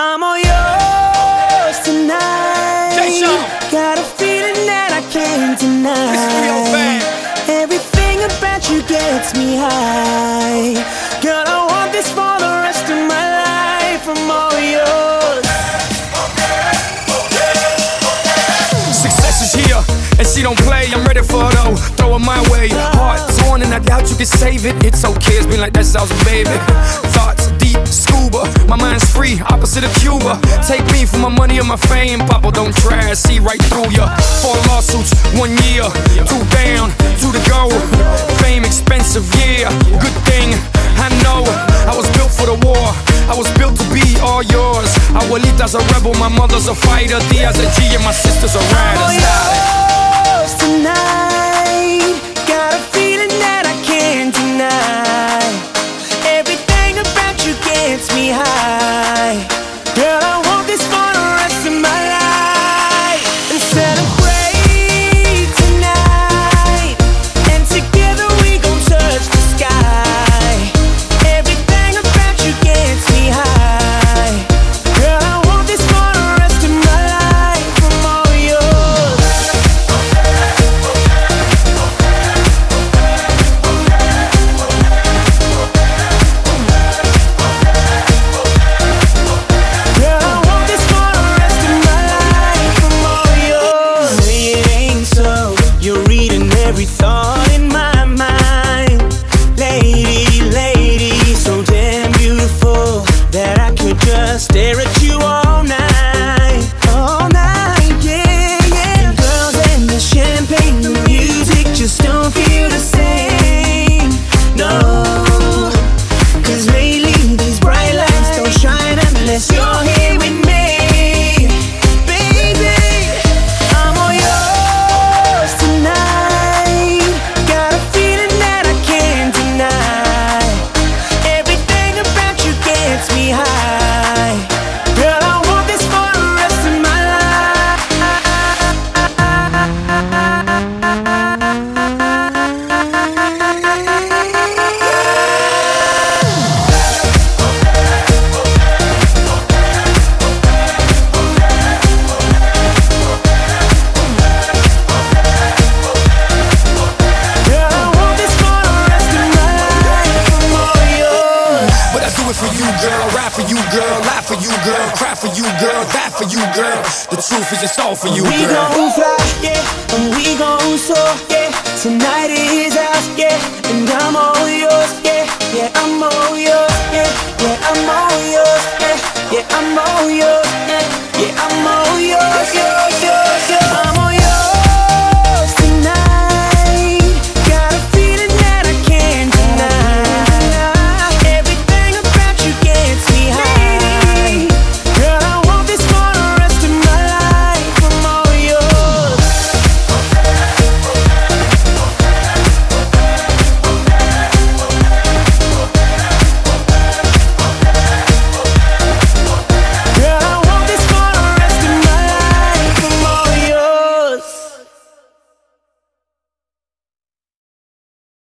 I'm all yours tonight. Got a feeling that I can't deny. Everything about you gets me high. Girl, I want this for the rest of my life. I'm all yours. Success is here, and she don't play. I'm ready for it though. Throw it my way. Heart torn, and I doubt you can save it. It's okay, it's been like that since I was a baby. Thoughts deep, scuba. My mind's free, opposite of Cuba. Take me for my money and my fame. Papa, don't try, see right through ya. 4 lawsuits, 1 year. 2 down, 2 to go. Fame expensive, yeah. Good thing, I know. I was built for the war. I was built to be all yours. Abuelita's a rebel, my mother's a fighter. Dia's a G and my sister's a rider. I'm all yours tonight. Got a feeling that I can't deny. Everything about you gets me high. Girl, I want this for the rest of my life. And celebrate tonight. And together we gon' touch the sky. Everything about you gets me high. Girl, I want this for the rest of my life. I'm all yours. Girl, I want this for the rest of my life. I'm all yours. Say it ain't so. You're reading every thought in my mind. Lady, lady, so damn beautiful that I could just stare at you all night. All night, yeah, yeah. The girls and the champagne, the music just don't feel the same. No, 'cause lately these bright lights don't shine unless you're here with me. Baby, I'm all yours tonight. Got a feeling that I can't deny. Everything about you gets me high. Girl, I want this for the rest of my life. Girl, I want this for the rest of my life. I'm all yours. But I do it for you, girl. I rap for you, girl. Lie for you, girl. Cry for you, girl. Die for you, girl. The truth is it's all for you, We girl. gon' fly, yeah, and we gon' soar, yeah. Tonight is ours, yeah, and I'm all yours, yeah, yeah, I'm all yours, yeah, yeah, I'm all yours, yeah, yeah, I'm all yours.